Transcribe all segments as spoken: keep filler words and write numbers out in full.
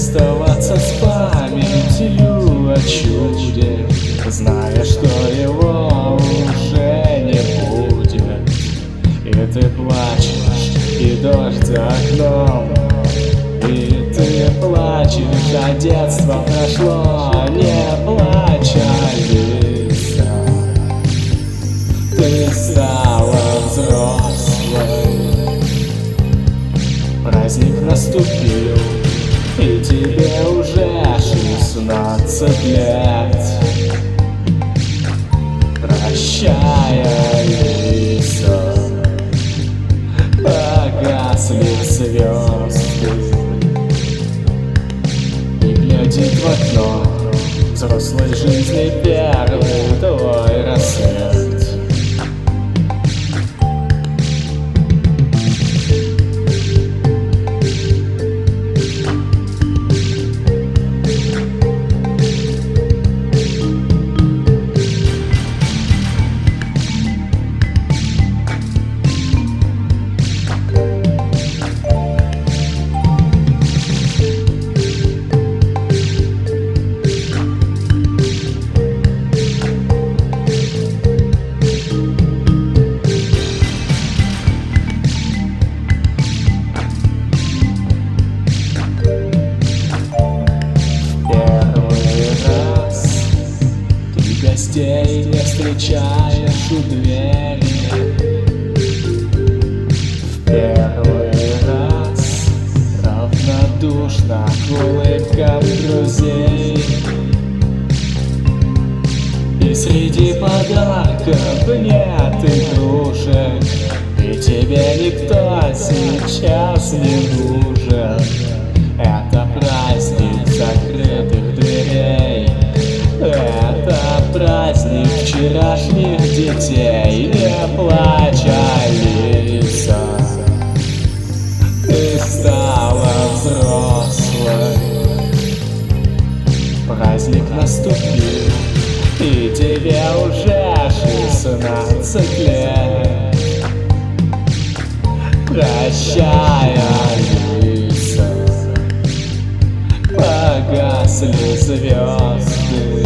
расставаться с памятью о чуде, зная, что его уже не будет. И ты плачешь, и дождь за окном, и ты плачешь, а детство прошло. Не плачь, Алиса, ты стала взрослой. Праздник наступил, и тебе уже шестнадцать лет. Прощай, Алиса, погасли звезды. И глядит в окно взрослой жизни первый твой рассвет. Гостей не встречаешь у двери. В первый раз равнодушно к улыбкам друзей. И среди подарков нет игрушек, и тебе никто сейчас не нужен. Это праздник закрытых дверей, это праздник вчерашних детей. Не плачь, Алиса, ты стала взрослой. Праздник наступил, и тебе уже шестнадцать лет. Прощай, Алиса, погасли звезды.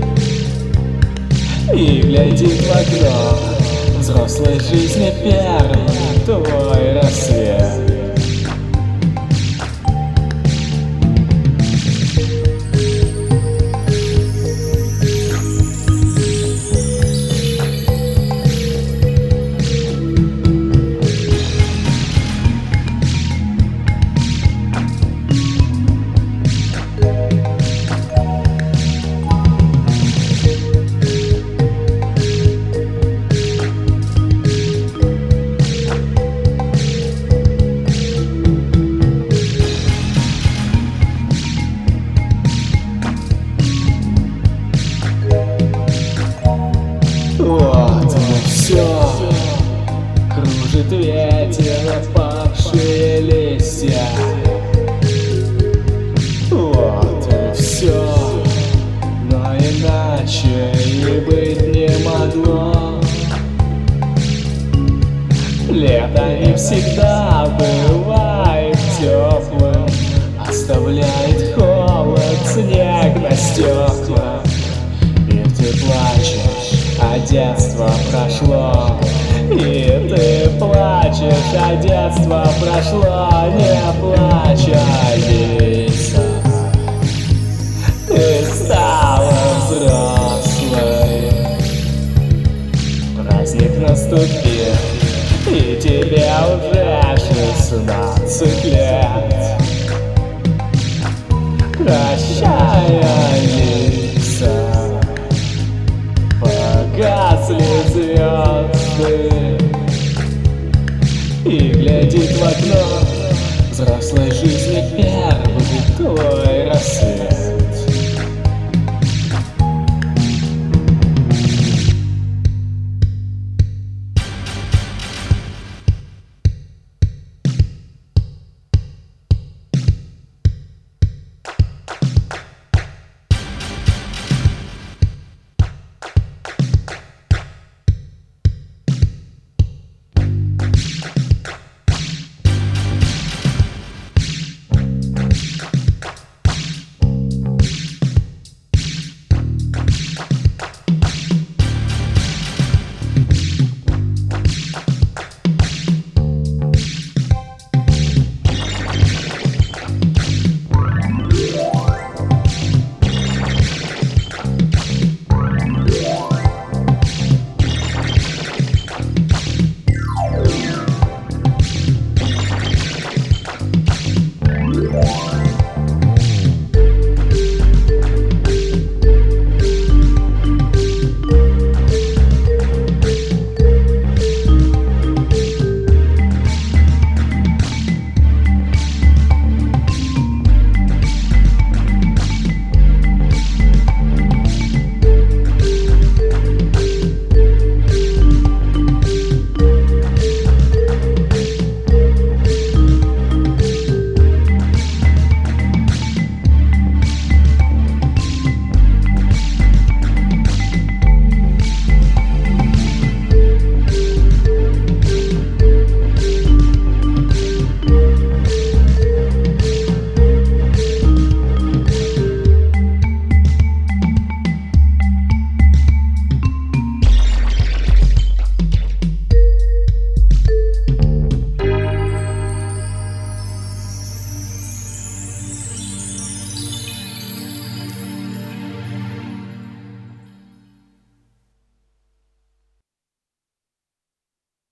И глядит в окно взрослой жизни первый твой рассвет. Вот и все, кружит ветер опавшие листья. Вот и все, но иначе и быть не могло. Лето не всегда бывает теплым, оставляет холод, снег на стеклах. И ты плачешь, а детство прошло. И ты плачешь, а детство прошло. Не плачь, Алиса, ты стала взрослой. Праздник наступил, и тебе уже шестнадцать лет. Прощай, Алиса, погасли звезды. И глядит в окно взрослой жизни первый твой рассвет.